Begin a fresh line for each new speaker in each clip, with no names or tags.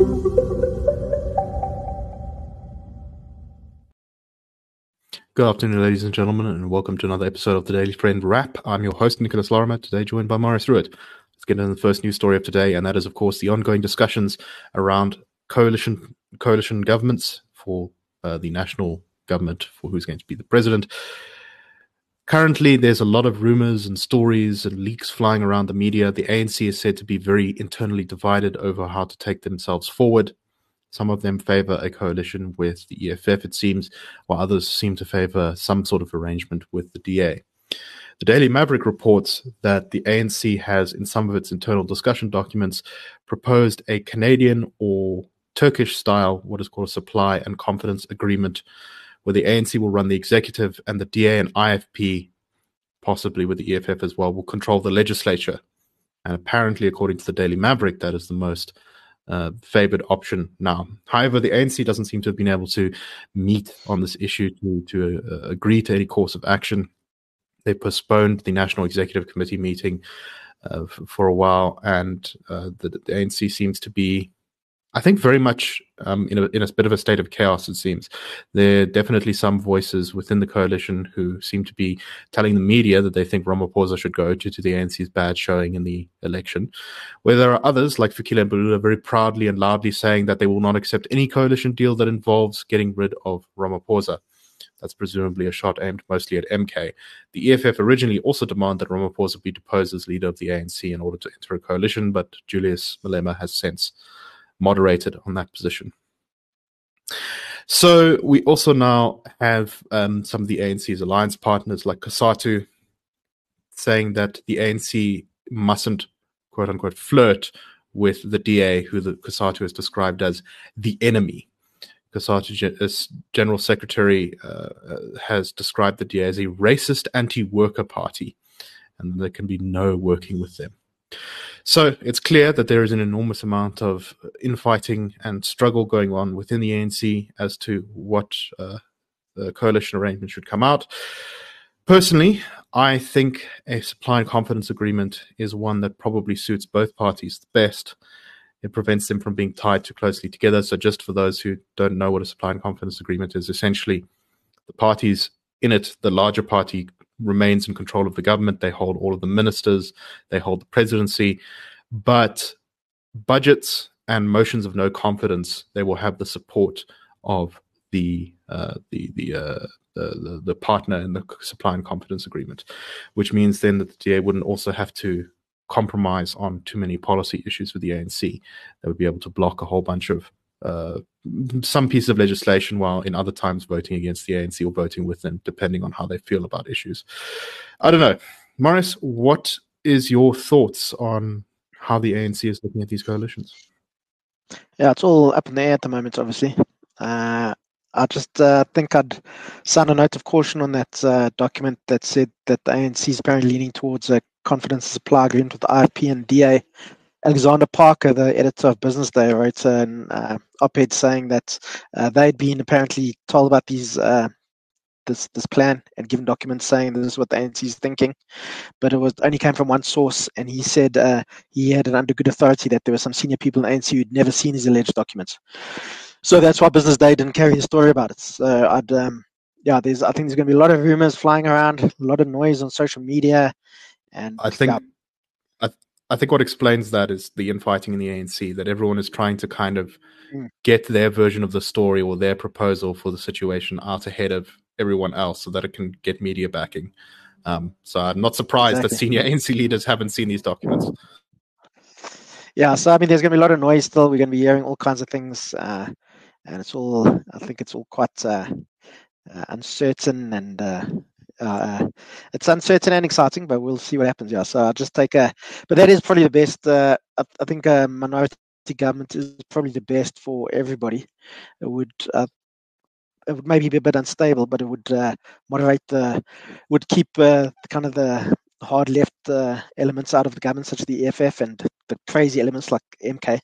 Good afternoon, ladies and gentlemen, and welcome to another episode of the Daily Friend Wrap. I'm your host, Nicholas Lorimer, today joined by Maurice Ruitt. Let's get into the first news story of today, and that is, of course, the ongoing discussions around coalition governments for the national government, for who's going to be the president. Currently, there's a lot of rumors and stories and leaks flying around the media. The ANC is said to be very internally divided over how to take themselves forward. Some of them favor a coalition with the EFF, it seems, while others seem to favor some sort of arrangement with the DA. The Daily Maverick reports that the ANC has, in some of its internal discussion documents, proposed a Canadian or Turkish-style, what is called a supply and confidence agreement, where the ANC will run the executive and the DA and IFP, possibly with the EFF as well, will control the legislature. And apparently, according to the Daily Maverick, that is the most favored option now. However, the ANC doesn't seem to have been able to meet on this issue to agree to any course of action. They postponed the National Executive Committee meeting for a while, and the ANC seems to be, I think, very much in a bit of a state of chaos, it seems. There are definitely some voices within the coalition who seem to be telling the media that they think Ramaphosa should go due to the ANC's bad showing in the election, where there are others, like Fikile Mbalula, very proudly and loudly saying that they will not accept any coalition deal that involves getting rid of Ramaphosa. That's presumably a shot aimed mostly at MK. The EFF originally also demanded that Ramaphosa be deposed as leader of the ANC in order to enter a coalition, but Julius Malema has since moderated on that position. So we also now have some of the ANC's alliance partners like COSATU saying that the ANC mustn't, quote unquote, flirt with the DA, who the COSATU has described as the enemy. COSATU's General Secretary has described the DA as a racist anti-worker party, and there can be no working with them. So it's clear that there is an enormous amount of infighting and struggle going on within the ANC as to what the coalition arrangement should come out. Personally, I think a supply and confidence agreement is one that probably suits both parties the best. It prevents them from being tied too closely together. So just for those who don't know what a supply and confidence agreement is, essentially the parties in it, the larger party remains in control of the government. They hold all of the ministers, they hold the presidency, but budgets and motions of no confidence, they will have the support of the partner in the supply and confidence agreement, which means then that the DA wouldn't also have to compromise on too many policy issues with the ANC. They would be able to block a whole bunch of some piece of legislation, while in other times voting against the ANC or voting with them, depending on how they feel about issues. I don't know. Maurice, what is your thoughts on how the ANC is looking at these coalitions?
Yeah, it's all up in the air at the moment, obviously. I just think I'd sign a note of caution on that document that said that the ANC is apparently leaning towards a confidence supply agreement with the IFP and DA. Alexander Parker, the editor of Business Day, wrote an op-ed saying that they'd been apparently told about this plan and given documents saying this is what the ANC is thinking, but it only came from one source, and he said he had it under good authority that there were some senior people in the ANC who'd never seen his alleged documents. So that's why Business Day didn't carry the story about it. So I think there's going to be a lot of rumors flying around, a lot of noise on social media, and
I think what explains that is the infighting in the ANC, that everyone is trying to kind of get their version of the story or their proposal for the situation out ahead of everyone else so that it can get media backing. So I'm not surprised that senior ANC leaders haven't seen these documents.
Yeah, so I mean, there's going to be a lot of noise still. We're going to be hearing all kinds of things, and I think it's all quite uncertain, and it's uncertain and exciting, but we'll see what happens. Yeah, so I'll just but that is probably the best. I think a minority government is probably the best for everybody. It would maybe be a bit unstable, but it would would keep kind of the hard left elements out of the government, such as the EFF, and the crazy elements like MK,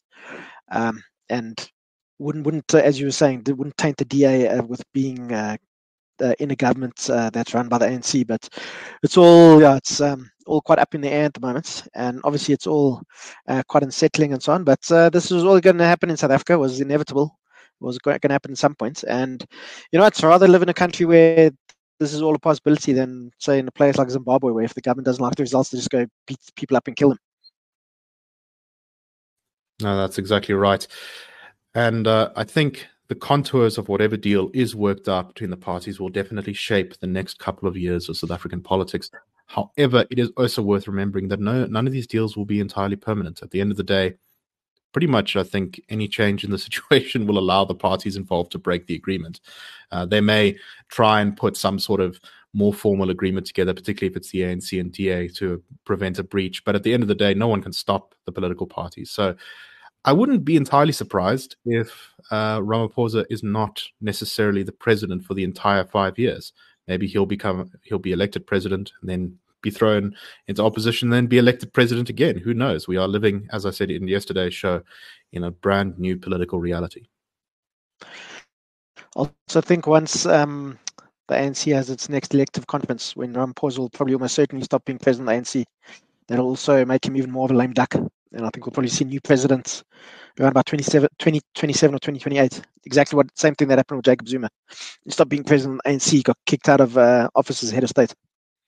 and wouldn't as you were saying, it wouldn't taint the DA with being in a government that's run by the ANC. But it's all all quite up in the air at the moment, and obviously it's all quite unsettling and so on. But this was all going to happen in South Africa. It was inevitable. It was going to happen at some point. And it's rather live in a country where this is all a possibility than, say, in a place like Zimbabwe, where if the government doesn't like the results, they just go beat people up and kill them.
No, that's exactly right. And I think the contours of whatever deal is worked out between the parties will definitely shape the next couple of years of South African politics. However, it is also worth remembering that none of these deals will be entirely permanent. At the end of the day, pretty much, I think any change in the situation will allow the parties involved to break the agreement. They may try and put some sort of more formal agreement together, particularly if it's the ANC and DA, to prevent a breach. But at the end of the day, no one can stop the political parties. So I wouldn't be entirely surprised if Ramaphosa is not necessarily the president for the entire 5 years. Maybe he'll be elected president and then be thrown into opposition, then be elected president again. Who knows? We are living, as I said in yesterday's show, in a brand new political reality.
I also think once the ANC has its next elective conference, when Ramaphosa will probably almost certainly stop being president of the ANC, that'll also make him even more of a lame duck. And I think we'll probably see new presidents around about 2027 or 2028. Exactly what same thing that happened with Jacob Zuma. He stopped being president of the ANC, got kicked out of office as head of state.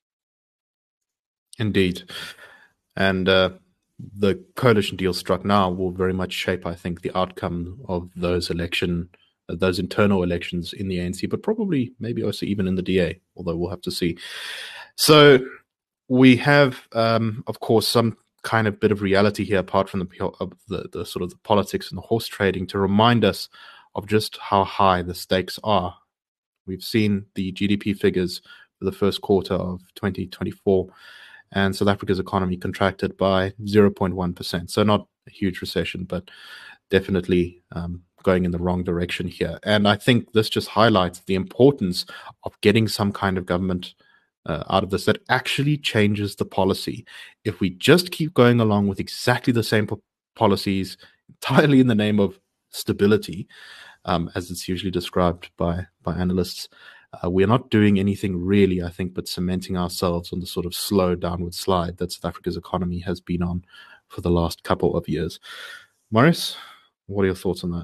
Indeed. And the coalition deal struck now will very much shape, I think, the outcome of those internal elections in the ANC, but probably maybe also even in the DA, although we'll have to see. So we have, of course, some kind of bit of reality here, apart from the sort of the politics and the horse trading, to remind us of just how high the stakes are. We've seen the GDP figures for the first quarter of 2024, and South Africa's economy contracted by 0.1%. So not a huge recession, but definitely going in the wrong direction here. And I think this just highlights the importance of getting some kind of government out of this that actually changes the policy. If we just keep going along with exactly the same policies, entirely in the name of stability, as it's usually described by analysts, we're not doing anything really, I think, but cementing ourselves on the sort of slow downward slide that South Africa's economy has been on for the last couple of years. Maurice, what are your thoughts on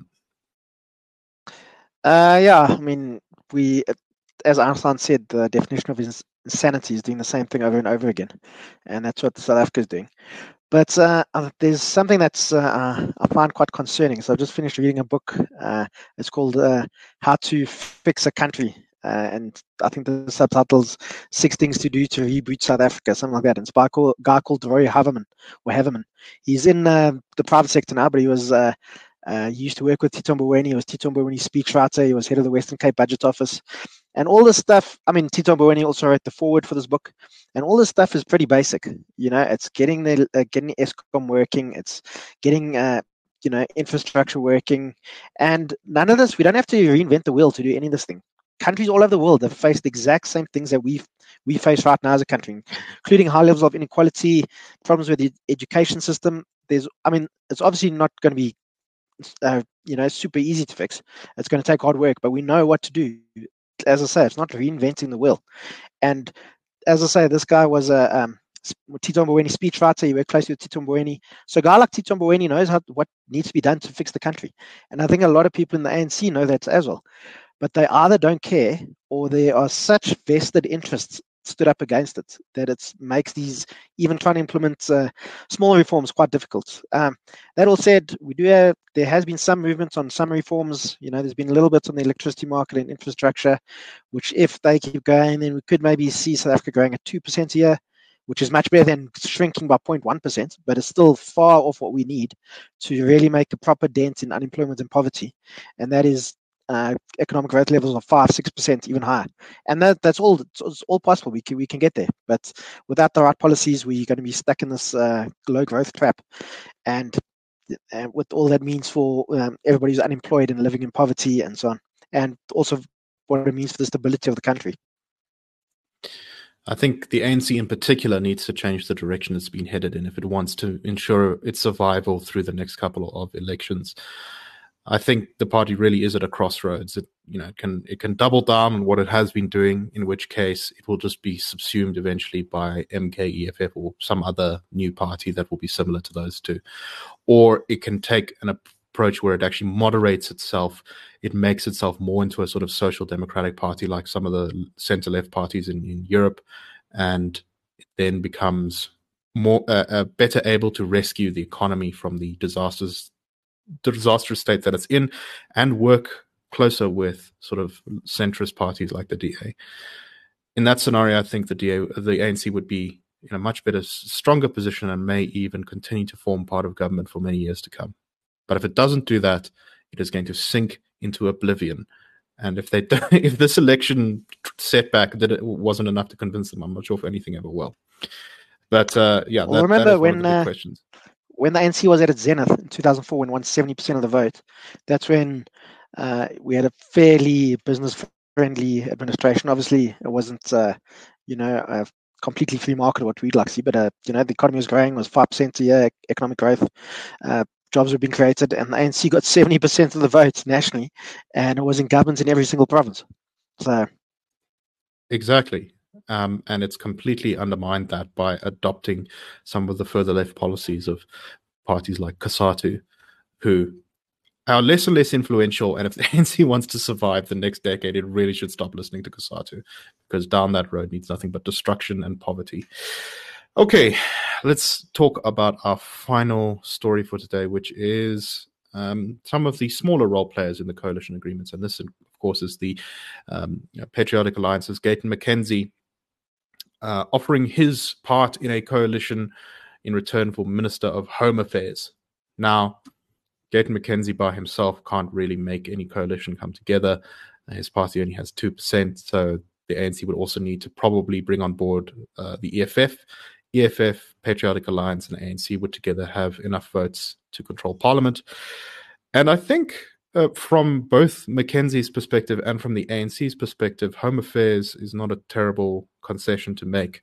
that? Yeah, I mean, as Arslan said, the definition of insanity is doing the same thing over and over again, and that's what South Africa is doing. But there's something that's I find quite concerning. So I just finished reading a book. It's called How to Fix a Country. And I think the subtitle's 6 Things to Do to Reboot South Africa, something like that. And it's by a guy called Roy Haverman. He's in the private sector now, but he was he used to work with Tito Mboweni. He was Tito Mboweni's speechwriter. He was head of the Western Cape Budget Office. And all this stuff, I mean, Tito Mboweni also wrote the foreword for this book. And all this stuff is pretty basic. It's getting the Eskom working. It's getting infrastructure working. And none of this, we don't have to reinvent the wheel to do any of this thing. Countries all over the world have faced the exact same things that we face right now as a country, including high levels of inequality, problems with the education system. It's obviously not going to be, super easy to fix. It's going to take hard work, but we know what to do. As I say, it's not reinventing the wheel. And as I say, this guy was a Tito Mboweni speechwriter. He worked closely with Tito Mboweni. So a guy like Tito Mboweni knows what needs to be done to fix the country. And I think a lot of people in the ANC know that as well. But they either don't care, or there are such vested interests stood up against it that it makes these, even trying to implement small reforms, quite difficult. That all said, there has been some movement on some reforms. There's been a little bit on the electricity market and infrastructure, which if they keep going, then we could maybe see South Africa growing at 2% a year, which is much better than shrinking by 0.1%, but it's still far off what we need to really make a proper dent in unemployment and poverty. And that is economic growth levels of 5-6%, even higher, and that's all. It's all possible. We can get there, but without the right policies, we're going to be stuck in this low growth trap, and what all that means for everybody who's unemployed and living in poverty and so on, and also what it means for the stability of the country.
I think the ANC in particular needs to change the direction it's been headed in if it wants to ensure its survival through the next couple of elections. I think the party really is at a crossroads. It can double down on what it has been doing, in which case it will just be subsumed eventually by MKEFF or some other new party that will be similar to those two. Or it can take an approach where it actually moderates itself. It makes itself more into a sort of social democratic party like some of the center-left parties in Europe, and it then becomes more better able to rescue the economy from the disastrous state that it's in, and work closer with sort of centrist parties like the DA. In that scenario, I think the ANC would be in a much better, stronger position and may even continue to form part of government for many years to come. But if it doesn't do that, it is going to sink into oblivion. And if if this election setback wasn't enough to convince them, I'm not sure if anything ever will. But
remember that when the questions. When the ANC was at its zenith in 2004 and won 70% of the vote, that's when we had a fairly business-friendly administration. Obviously, it wasn't, a completely free market what we'd like to see, but the economy was growing, was 5% a year economic growth. Jobs were being created, and the ANC got 70% of the vote nationally, and it was in government in every single province. So
exactly. And it's completely undermined that by adopting some of the further left policies of parties like COSATU, who are less and less influential. And if the ANC wants to survive the next decade, it really should stop listening to COSATU, because down that road needs nothing but destruction and poverty. Okay, let's talk about our final story for today, which is some of the smaller role players in the coalition agreements. And this, of course, is the Patriotic Alliance's Gayton McKenzie offering his part in a coalition in return for Minister of Home Affairs. Now, Gayton McKenzie by himself can't really make any coalition come together. His party only has 2%, so the ANC would also need to probably bring on board the EFF, Patriotic Alliance, and ANC would together have enough votes to control Parliament. And I think from both McKenzie's perspective and from the ANC's perspective, Home Affairs is not a terrible concession to make.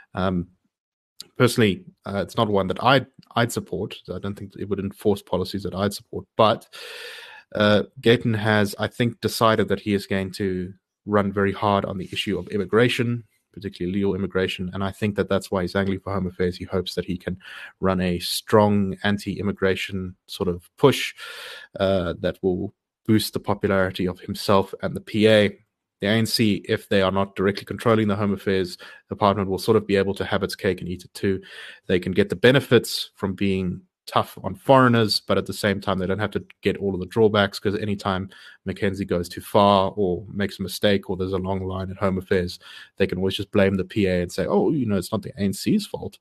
Personally, it's not one that I'd support. I don't think it would enforce policies that I'd support. But Gayton has, I think, decided that he is going to run very hard on the issue of immigration, particularly legal immigration. And I think that that's why he's angling for Home Affairs. He hopes that he can run a strong anti-immigration sort of push that will boost the popularity of himself and the PA. The ANC, if they are not directly controlling the Home Affairs Department, will sort of be able to have its cake and eat it too. They can get the benefits from being tough on foreigners, but at the same time, they don't have to get all of the drawbacks, because anytime McKenzie goes too far or makes a mistake or there's a long line at Home Affairs, they can always just blame the PA and say, oh, it's not the ANC's fault.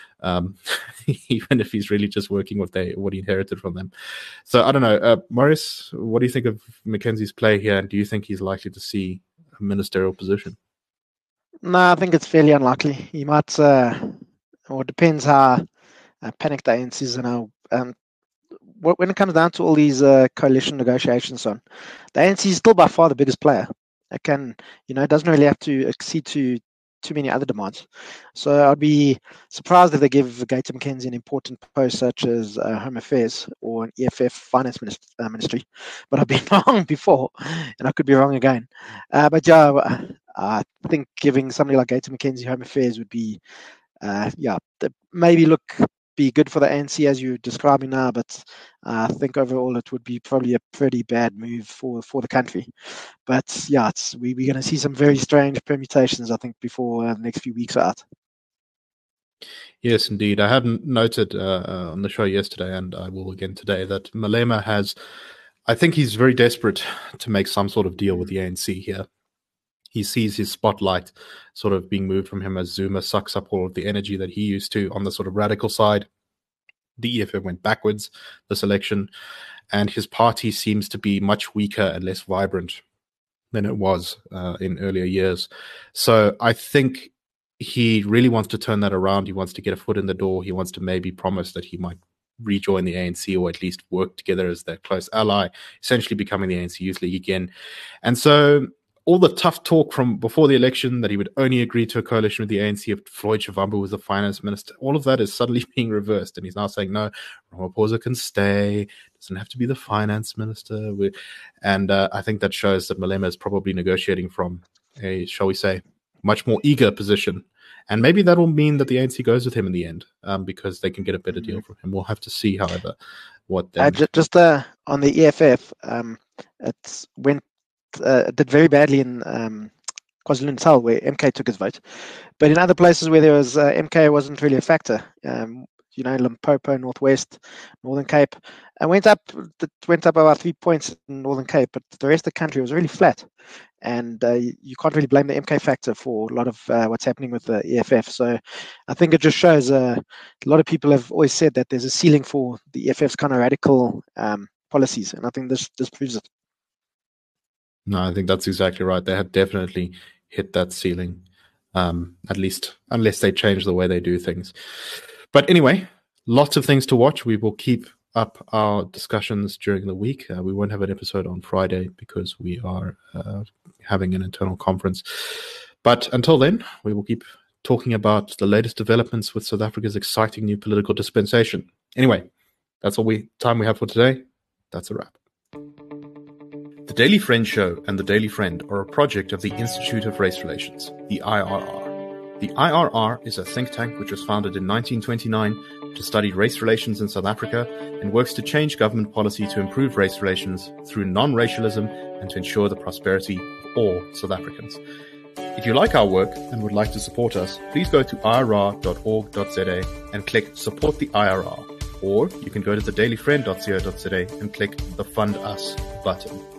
Even if he's really just working with what he inherited from them. So I don't know. Maurice, what do you think of McKenzie's play here? And do you think he's likely to see a ministerial position?
No, I think it's fairly unlikely. He might, or it depends how panicked the ANC is and how, when it comes down to all these coalition negotiations on, the ANC is still by far the biggest player. It can, it doesn't really have to accede to too many other demands. So I'd be surprised if they give Gayton McKenzie an important post such as Home Affairs or an EFF Finance Ministry. But I've been wrong before, and I could be wrong again. But yeah, I think giving somebody like Gayton McKenzie Home Affairs would be, maybe be good for the ANC as you're describing now, but I think overall it would be probably a pretty bad move for the country. But yeah, we're going to see some very strange permutations, I think, before the next few weeks are out.
Yes, indeed. I hadn't noted on the show yesterday, and I will again today, that Malema I think he's very desperate to make some sort of deal with the ANC here. He sees his spotlight sort of being moved from him as Zuma sucks up all of the energy that he used to on the sort of radical side. The EFF went backwards this election, and his party seems to be much weaker and less vibrant than it was in earlier years. So I think he really wants to turn that around. He wants to get a foot in the door. He wants to maybe promise that he might rejoin the ANC, or at least work together as their close ally, essentially becoming the ANC Youth League again. And so all the tough talk from before the election that he would only agree to a coalition with the ANC if Floyd Shivambu was the finance minister, all of that is suddenly being reversed. And he's now saying, no, Ramaphosa can stay, doesn't have to be the finance minister. And I think that shows that Malema is probably negotiating from a, shall we say, much more eager position. And maybe that will mean that the ANC goes with him in the end, because they can get a better deal from him. We'll have to see, however, what then.
Just on the EFF, it did very badly in KwaZulu-Natal, where MK took his vote. But in other places where there was MK wasn't really a factor. Limpopo, Northwest, Northern Cape, and went up about 3 points in Northern Cape, but the rest of the country was really flat. And you can't really blame the MK factor for a lot of what's happening with the EFF. So I think it just shows a lot of people have always said that there's a ceiling for the EFF's kind of radical policies, and I think this proves it.
No, I think that's exactly right. They have definitely hit that ceiling, at least unless they change the way they do things. But anyway, lots of things to watch. We will keep up our discussions during the week. We won't have an episode on Friday because we are having an internal conference. But until then, we will keep talking about the latest developments with South Africa's exciting new political dispensation. Anyway, that's all time we have for today. That's a wrap. The Daily Friend Show and The Daily Friend are a project of the Institute of Race Relations, the IRR. The IRR is a think tank which was founded in 1929 to study race relations in South Africa and works to change government policy to improve race relations through non-racialism and to ensure the prosperity of all South Africans. If you like our work and would like to support us, please go to irr.org.za and click Support the IRR. Or you can go to thedailyfriend.co.za and click the Fund Us button.